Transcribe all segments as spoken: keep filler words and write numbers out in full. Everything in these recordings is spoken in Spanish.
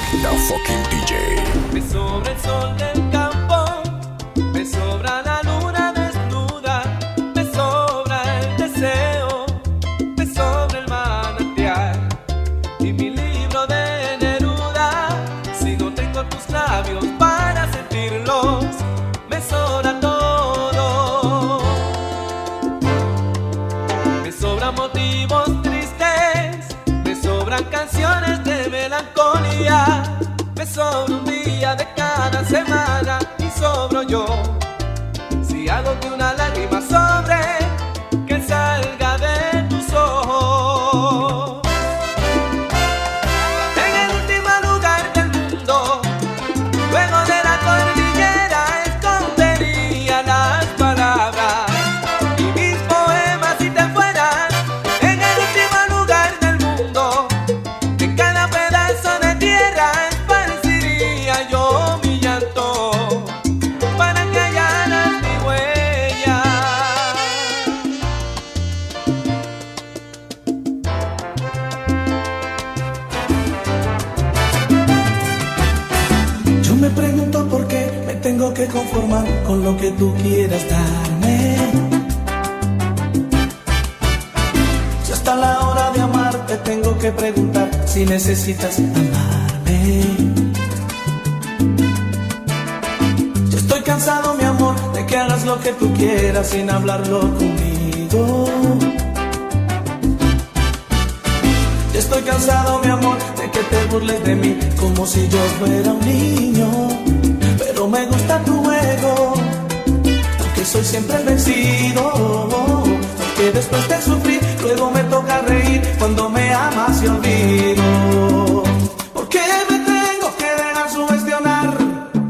The fucking D J. Me sobra el sol del campo, me sobra la luna desnuda, me sobra el deseo, me sobra el manantial y mi libro de Neruda. Si no tengo tus labios para sentirlos, me sobra todo. Me sobran motivos tristes, me sobran canciones de melancolía. Me sobra un día de cada semana y sobro yo. Si hago que una lágrima sobre, que salga de tus ojos. En el último lugar del mundo, luego de la cordillera, escondería las palabras y mis poemas si te fueras. En el último lugar del mundo, en cada pedazo de tierra, yo mi llanto para que hallaras mi huella. Yo me pregunto por qué me tengo que conformar con lo que tú quieras darme. Si hasta la hora de amar te tengo que preguntar si necesitas amarme. Cansado, mi amor, de que hagas lo que tú quieras sin hablarlo conmigo. Yo estoy cansado, mi amor, de que te burles de mí como si yo fuera un niño. Pero me gusta tu juego, aunque soy siempre el vencido. Porque después de sufrir, luego me toca reír cuando me amas y olvido. ¿Por qué me tengo que dejar sugestionar?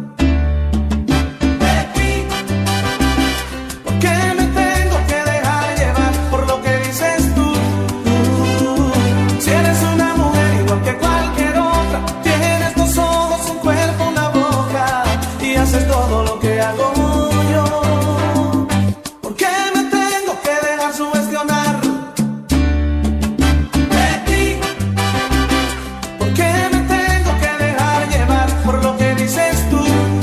Todo lo que hago yo. ¿Por qué me tengo que dejar sugestionar de ti? ¿Por qué me tengo que dejar llevar por lo que dices tú?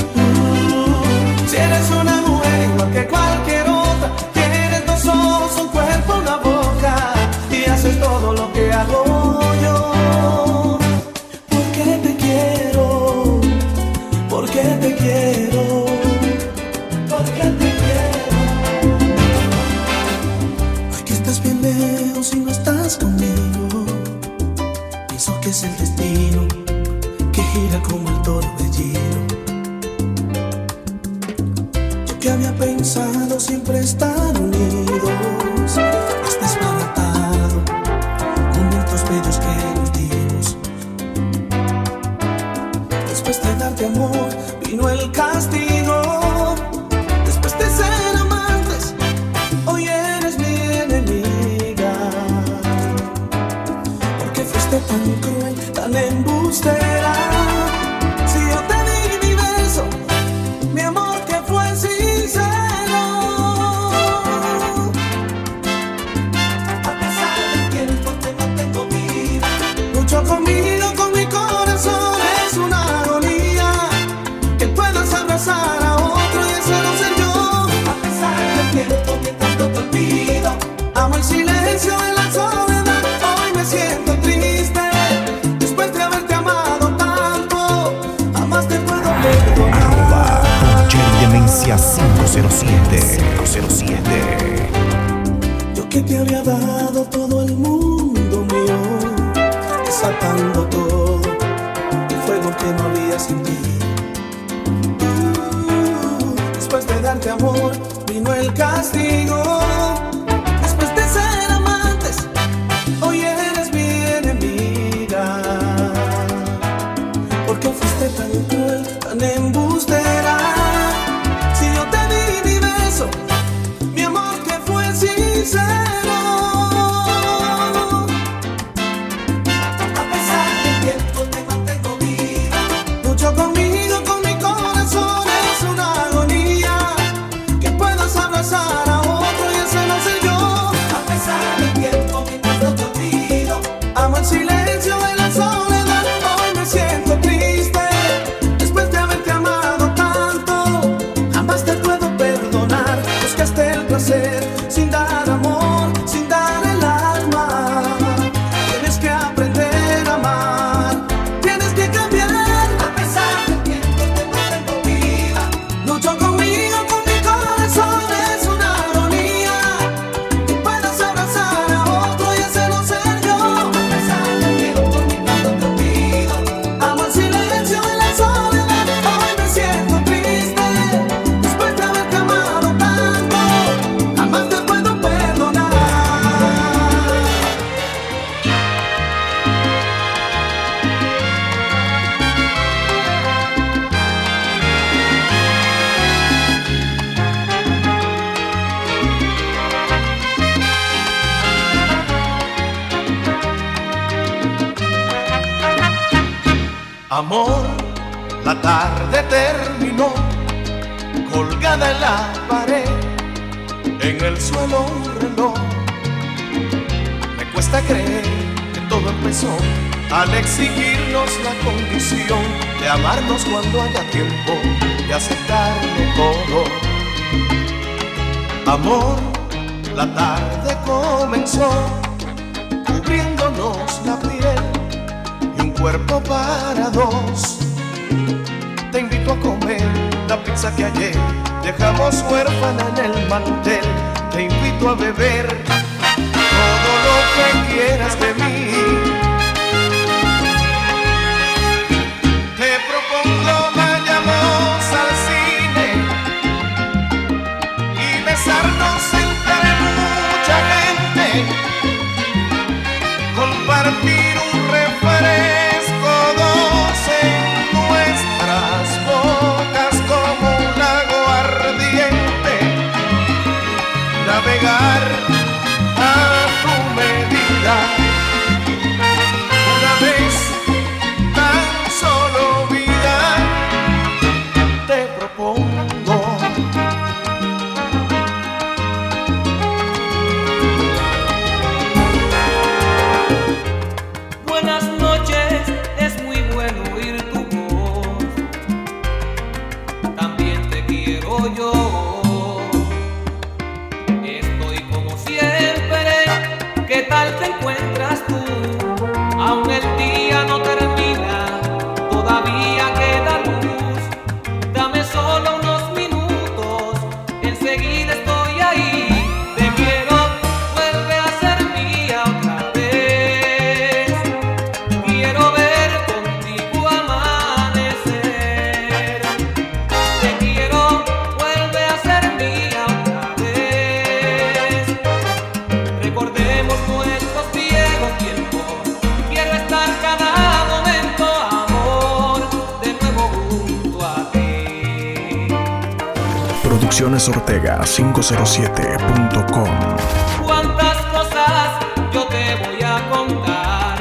Si eres una mujer igual que cualquier otra, tienes dos ojos, un cuerpo, una boca y haces todo lo que hago yo. ¿Por qué te quiero? ¿Por qué te quiero? Si no estás conmigo, pienso que es el destino que gira como el torbellino. Yo que había pensado siempre estar unidos, has desbaratado momentos bellos que nos dimos. Después de darte amor vino el castigo. Después de ser amantes, hoy eres mi enemiga. Tan cruel, tan embustera. Si yo te di mi beso, mi amor que fue sincero. A pesar del tiempo te mantengo viva. Lucho conmigo, con mi corazón. Es una agonía que puedas abrazar a otro y ese no ser yo. A pesar del tiempo que tanto te olvido, amo el silencio en la soledad. Hoy me siento triste. Después de haberte amado tanto, jamás te puedo perdonar. Arroba Jerry Demencia cinco cero siete. cinco cero siete. Yo que te había dado todo el mundo mío, desatando todo el fuego que no había sin ti. Uh, después de darte amor vino el castigo. Después de ser amantes, hoy eres mi enemiga. Porque fuiste tan cruel, tan embustera. Si yo te di mi beso, mi amor que fue sincero. A pesar del tiempo te mantengo viva. Lucho conmigo, con mi corazón. Es una agonía que puedas abrazar a otro y Amor, la tarde terminó, colgada en la pared, en el suelo un reloj. Me cuesta creer que todo empezó al exigirnos la condición de amarnos cuando haya tiempo y aceptarlo todo. Amor, la tarde comenzó, cubriéndonos la piel y un cuerpo para dos. Te invito a comer la pizza que ayer dejamos huérfana en el mantel. Te invito a beber todo lo que quieras de mí. Te propongo vayamos al cine y besarnos entre mucha gente, compartir un refresco, dos en nuestras bocas como un lago ardiente, navegar a tu medida, una vez tan solo vida, te propongo. Buenas noches, es muy bueno oír tu voz. También te quiero yo. Estoy como siempre. ¿Qué tal te encuentras tú? Aún el día no termina, todavía queda luz. Dame solo unos minutos, enseguida estoy ahí. Te quiero, vuelve a ser mía otra vez. Quiero ver contigo amanecer. Te quiero, vuelve a ser mía otra vez. Recordemos nuestros viejos tiempos. Quiero estar cada momento, amor, de nuevo junto a ti. Producciones Ortega quinientos siete punto com. Cuántas cosas yo te voy a contar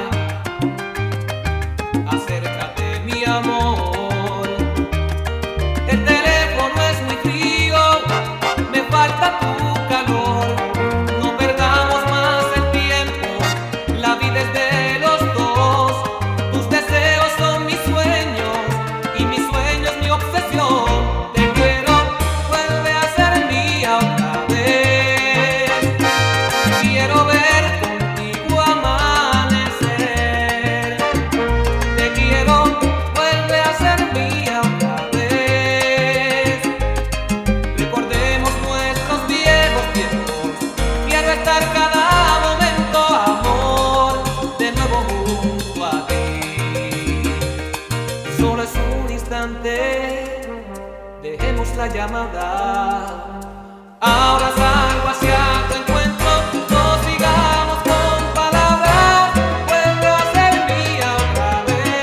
acerca de mi amor. El teléfono es muy frío, me falta tu calor. No perdamos más el tiempo, la vida es de los dos. Tus deseos son mis sueños y mis sueños mi obsesión. Te quiero, vuelve a ser mía otra vez. Quiero ver contigo amanecer. Te quiero, vuelve a ser mía otra vez. Recordemos nuestros viejos tiempos. Quiero estar cada momento, amor, de nuevo junto a ti. Solo es un instante, dejemos la llamada. Ahora salgo hacia tu encuentro, no sigamos con palabras. Vuelve a ser mía otra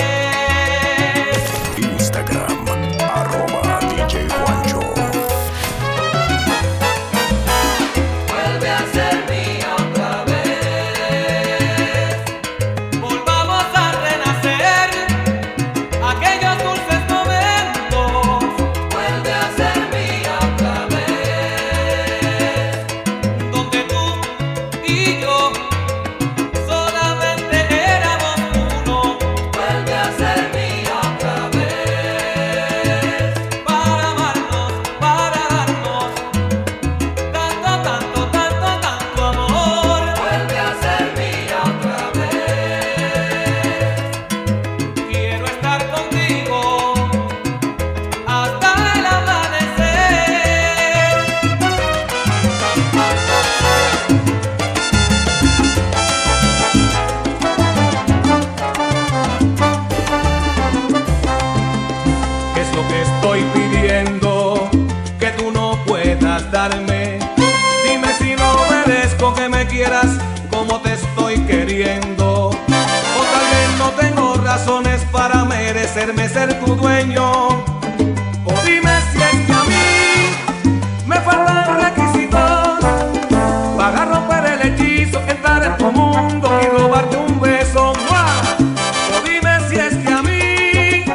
vez. Instagram, arroba D J Juancho. Vuelve a ser mía otra vez. Volvamos a renacer aquellos dulces momentos. Vuelve a ser mía otra vez. Donde tú y yo solamente éramos uno. Vuelve a ser mía otra vez. Para amarnos, para darnos tanto, tanto, tanto, tanto amor. Vuelve a ser mía otra vez. Quiero estar contigo hasta el amanecer. ¿Qué es lo que estoy pidiendo que tú no puedas darme? Dime si no merezco que me quieras como te estoy queriendo. O tal vez no tengo razones para merecerme ser tu dueño. O dime si es que a mí me faltan requisitos para romper el hechizo, entrar en tu mundo y robarte un beso. ¡Mua! O dime si es que a mí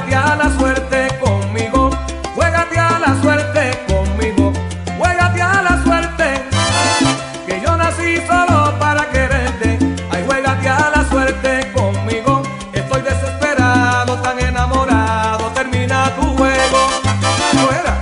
juégate a la suerte conmigo, juégate a la suerte conmigo, juégate a la suerte, que yo nací solo para quererte. Ay, juégate a la suerte conmigo, estoy desesperado, tan enamorado, termina tu juego. Fuera.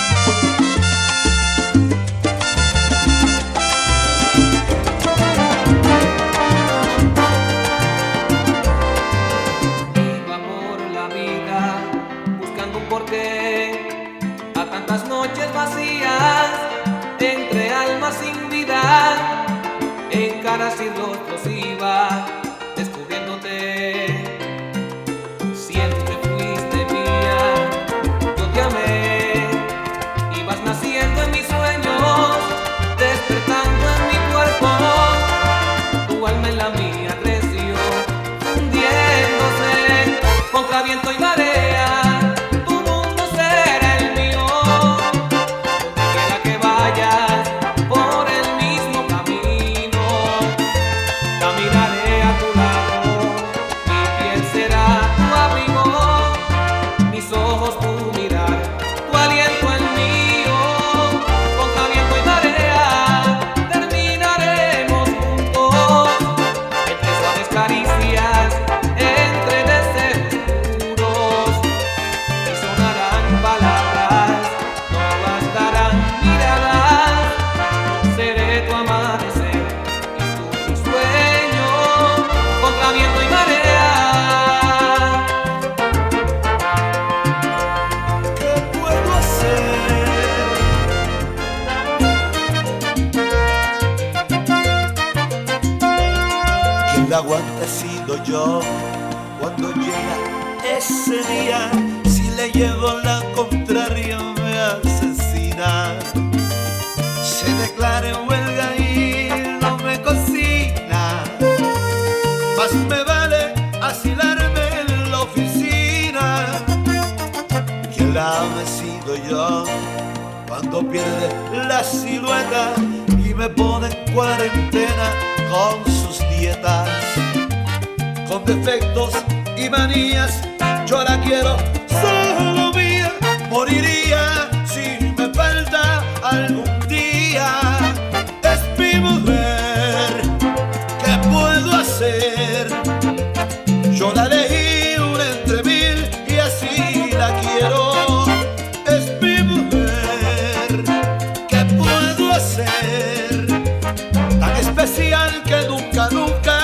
Iba por la vida buscando un porqué a tantas noches vacías, entre almas sin vida, en caras y rostros iba descubriéndote. Siempre fuiste mía, yo te amé, ibas naciendo en mis sueños, despertando en mi cuerpo, tu alma en la mía creció, hundiéndose contra viento y marea, tu mundo será el mío, donde quiera que vayas, por el mismo camino, caminaré a tu lado, mi piel será tu abrigo, mis ojos tu mirar, tu aliento el mío, contra viento y marea, terminaremos juntos, entre suaves caricias, entre deseos puros, y sonarán palabras, no bastarán miradas, seré tu amanecer y tú mi sueño, contra viento y marea. ¿Qué puedo hacer? Quien la aguanta he sido yo cuando llega ese día. Si le llevo la contraria me asesina. Se declara en huelga y no me cocina. Más me vale asilarme en la oficina. Quien la ame he sido yo cuando pierde la silueta y me pone en cuarentena con sus dietas, con defectos y manías. Yo la quiero solo mía, moriría si me falta algún día. Es mi mujer, ¿qué puedo hacer? Yo la elegí una entre mil y así la quiero. Es mi mujer, ¿qué puedo hacer? Tan especial que nunca, nunca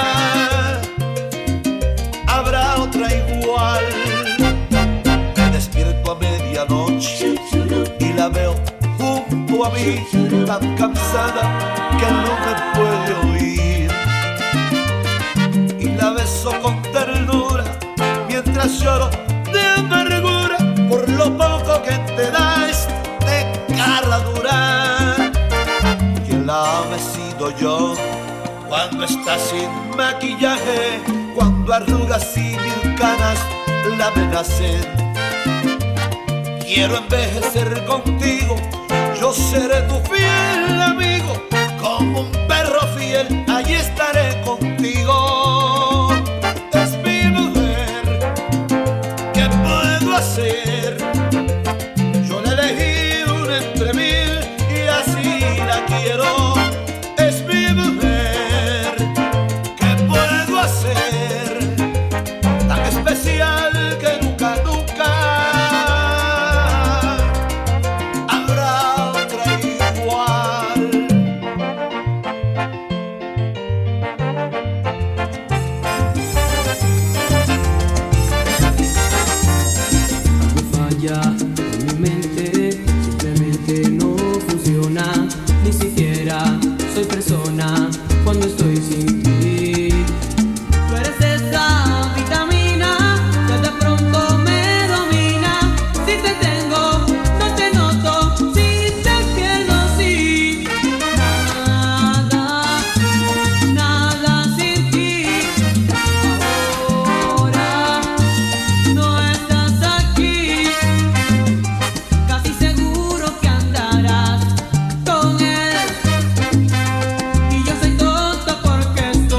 habrá otra igual. Me despierto a medianoche y la veo junto a mí, tan cansada que no me puede oír. Y la beso con ternura mientras lloro de amargura por lo poco que te da este cara dura. Quien la ame he sido yo cuando está sin maquillaje, cuando arrugas y mil canas la amenacen. Quiero envejecer contigo, yo seré tu fiel amigo, como un perro fiel, allí estaré contigo. Es mi mujer, ¿qué puedo hacer? Yo la elegí una entre mil y así la quiero. Es mi mujer, ¿qué puedo hacer? Tan especial que nunca, nunca habrá otra igual. Algo falla en mi mente, simplemente no funciona. Ni siquiera soy persona cuando estoy sin ti. Tú eres esa vitamina que de pronto me domina. Si te tengo, no te noto. Si te pierdo, sí. Nada, nada sin ti. Ahora no estás aquí. Casi seguro que andarás con él. Y yo soy tonto porque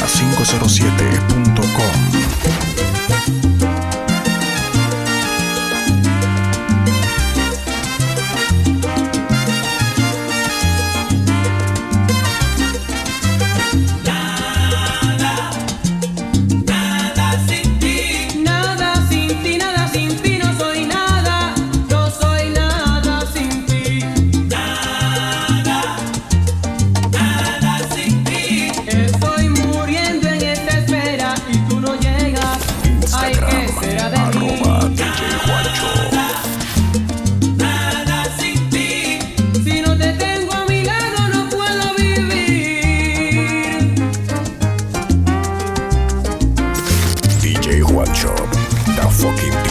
cinco cero siete punto com. Juancho, the fucking